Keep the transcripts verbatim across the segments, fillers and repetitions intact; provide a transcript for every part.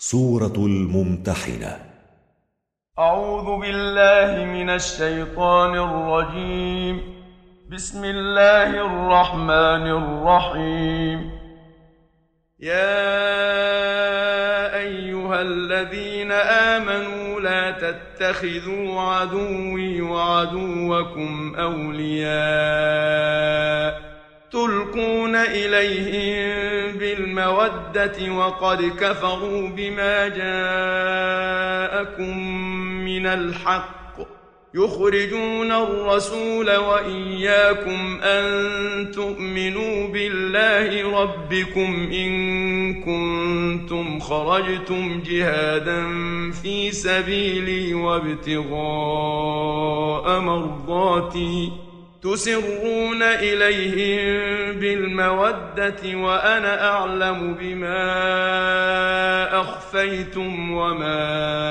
سورة الممتحنة. أعوذ بالله من الشيطان الرجيم. بسم الله الرحمن الرحيم. يا أيها الذين آمنوا لا تتخذوا عدوي وعدوكم أولياء تلقون إليهم بالمودة وقد كفروا بما جاءكم من الحق يخرجون الرسول وإياكم أن تؤمنوا بالله ربكم إن كنتم خرجتم جهادا في سبيلي وابتغاء مرضاتي تسرون إليهم بالمودة وأنا أعلم بما أخفيتم وما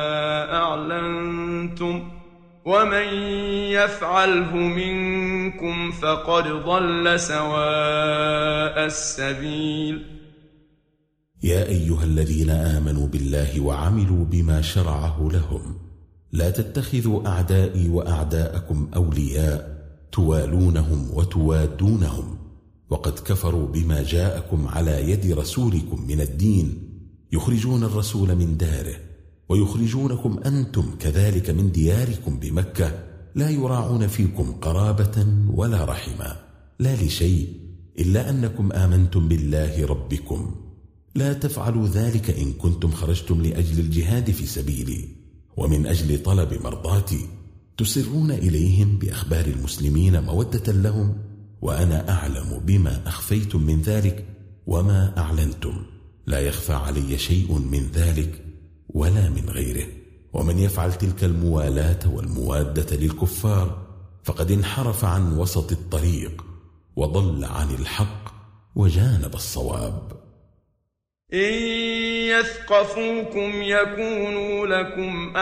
أعلنتم ومن يفعله منكم فقد ضل سواء السبيل. يا أيها الذين آمنوا بالله وعملوا بما شرعه لهم لا تتخذوا أعدائي وأعداءكم أولياء توالونهم وتوادونهم وقد كفروا بما جاءكم على يد رسولكم من الدين يخرجون الرسول من داره ويخرجونكم أنتم كذلك من دياركم بمكة لا يراعون فيكم قرابة ولا رحما لا لشيء إلا أنكم آمنتم بالله ربكم. لا تفعلوا ذلك إن كنتم خرجتم لأجل الجهاد في سبيلي ومن أجل طلب مرضاتي تسرون إليهم بأخبار المسلمين مودة لهم وأنا أعلم بما أخفيتم من ذلك وما أعلنتم لا يخفى علي شيء من ذلك ولا من غيره. ومن يفعل تلك الموالاة والموادة للكفار فقد انحرف عن وسط الطريق وضل عن الحق وجانب الصواب. إن يثقفوكم يكونوا لكم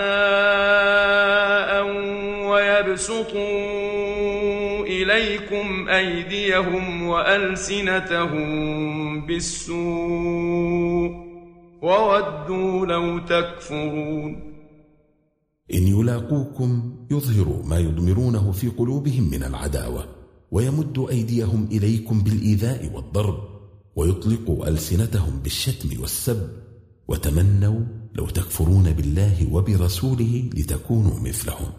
أعداء ويبسطوا إليكم أيديهم وألسنتهم بالسوء وودوا لو تكفرون. إن يلاقوكم يظهروا ما يضمرونه في قلوبهم من العداوة ويمدوا أيديهم إليكم بالإيذاء والضرب ويطلقوا ألسنتهم بالشتم والسب وتمنوا لو تكفرون بالله وبرسوله لتكونوا مثلهم.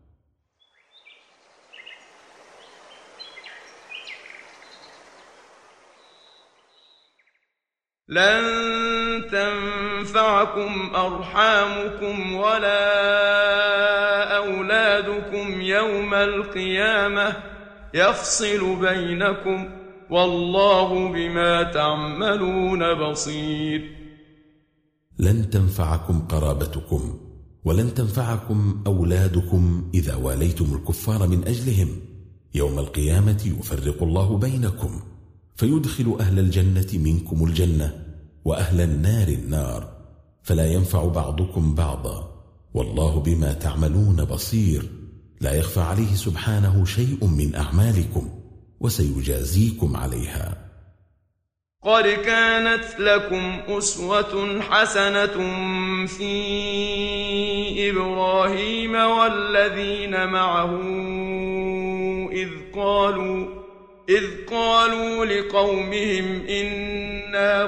لن تنفعكم أرحامكم ولا أولادكم يوم القيامة يفصل بينكم والله بما تعملون بصير. لن تنفعكم قرابتكم ولن تنفعكم أولادكم إذا واليتم الكفار من أجلهم. يوم القيامة يفرق الله بينكم فيدخل أهل الجنة منكم الجنة وأهل النار النار فلا ينفع بعضكم بعضا والله بما تعملون بصير. لا يخفى عليه سبحانه شيء من أعمالكم وسيجازيكم عليها. قد كانت لكم أسوة حسنة في إبراهيم والذين معه إذ قالوا إذ قالوا لقومهم إنا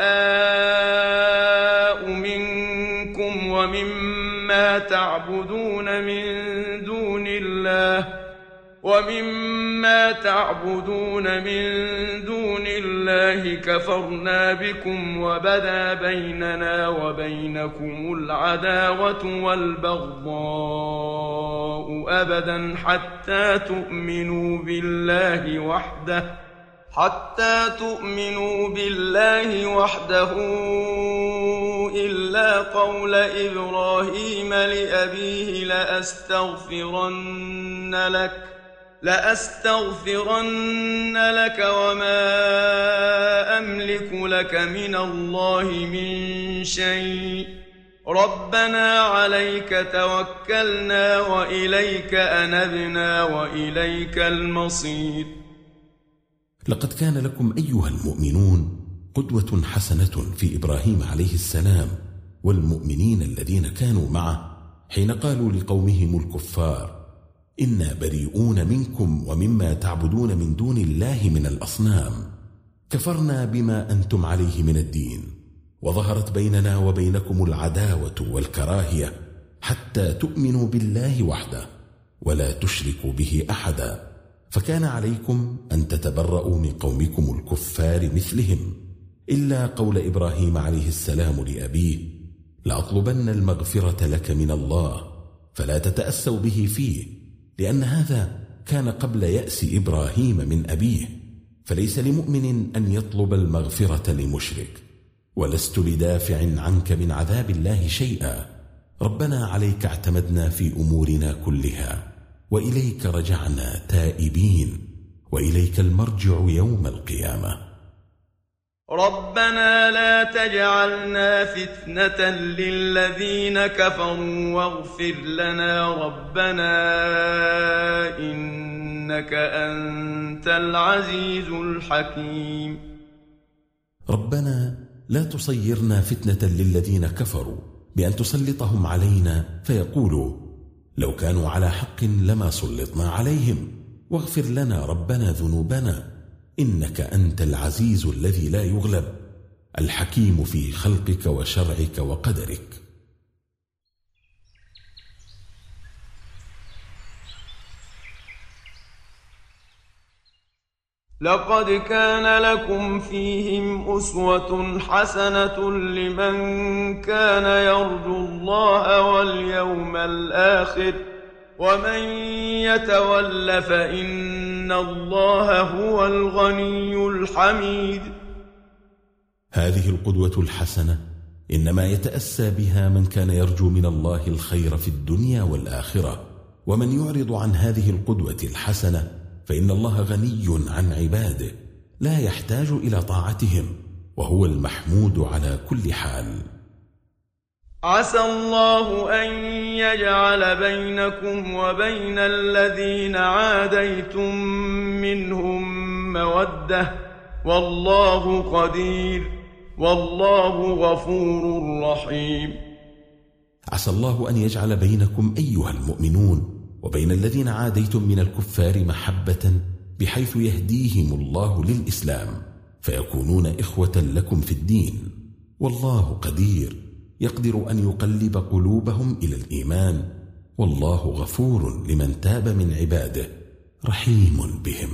براء منكم ومما تعبدون من دون الله ومما تعبدون من دون الله كفرنا بكم وبدا بيننا وبينكم العداوة والبغضاء أبدا حتى تؤمنوا بالله وحده حتى تؤمنوا بالله وحده إلا قول إبراهيم لأبيه لأستغفرن لك لأستغفرن لك وما أملك لك من الله من شيء ربنا عليك توكلنا وإليك أنبنا وإليك المصير. لقد كان لكم أيها المؤمنون قدوة حسنة في إبراهيم عليه السلام والمؤمنين الذين كانوا معه حين قالوا لقومهم الكفار: إنا بريئون منكم ومما تعبدون من دون الله من الأصنام، كفرنا بما أنتم عليه من الدين، وظهرت بيننا وبينكم العداوة والكراهية حتى تؤمنوا بالله وحده ولا تشركوا به أحدا، فكان عليكم أن تتبرؤوا من قومكم الكفار مثلهم، إلا قول إبراهيم عليه السلام لأبيه: لأطلبن المغفرة لك من الله، فلا تتأسوا به فيه، لأن هذا كان قبل يأس إبراهيم من أبيه، فليس لمؤمن أن يطلب المغفرة لمشرك. ولست بدافع عنك من عذاب الله شيئا، ربنا عليك اعتمدنا في أمورنا كلها، وإليك رجعنا تائبين، وإليك المرجع يوم القيامة. ربنا لا تجعلنا فتنة للذين كفروا واغفر لنا ربنا إنك أنت العزيز الحكيم. ربنا لا تصيرنا فتنة للذين كفروا بأن تسلطهم علينا فيقولوا: لو كانوا على حق لما سلطنا عليهم، واغفر لنا ربنا ذنوبنا إنك أنت العزيز الذي لا يغلب، الحكيم في خلقك وشرعك وقدرك. لقد كان لكم فيهم أسوة حسنة لمن كان يرجو الله واليوم الآخر ومن يتول فإن الله هو الغني الحميد. هذه القدوة الحسنة إنما يتأسى بها من كان يرجو من الله الخير في الدنيا والآخرة، ومن يعرض عن هذه القدوة الحسنة فإن الله غني عن عباده لا يحتاج إلى طاعتهم، وهو المحمود على كل حال. عسى الله أن يجعل بينكم وبين الذين عاديتم منهم مودة، والله قدير، والله غفور رحيم. عسى الله أن يجعل بينكم أيها المؤمنون وبين الذين عاديتم من الكفار محبة، بحيث يهديهم الله للإسلام فيكونون إخوة لكم في الدين، والله قدير يقدر أن يقلب قلوبهم إلى الإيمان، والله غفور لمن تاب من عباده رحيم بهم.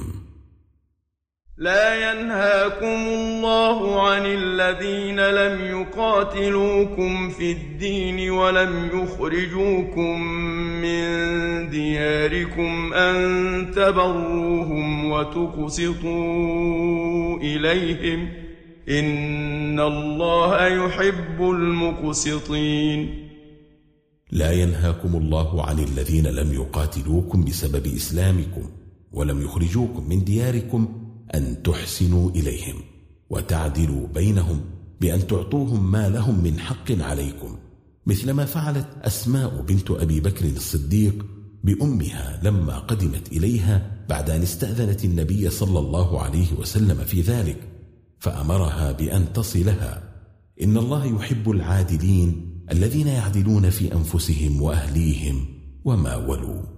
لا ينهاكم الله عن الذين لم يقاتلوكم في الدين ولم يخرجوكم من دياركم أن تبروهم وتقسطوا إليهم، إن الله يحب المقسطين. لا ينهاكم الله عن الذين لم يقاتلوكم بسبب إسلامكم ولم يخرجوكم من دياركم أن تحسنوا إليهم وتعدلوا بينهم بأن تعطوهم ما لهم من حق عليكم، مثل ما فعلت أسماء بنت أبي بكر الصديق بأمها لما قدمت إليها بعد أن استأذنت النبي صلى الله عليه وسلم في ذلك، فأمرها بأن تصلها. إن الله يحب العادلين الذين يعدلون في أنفسهم وأهليهم وما ولوا.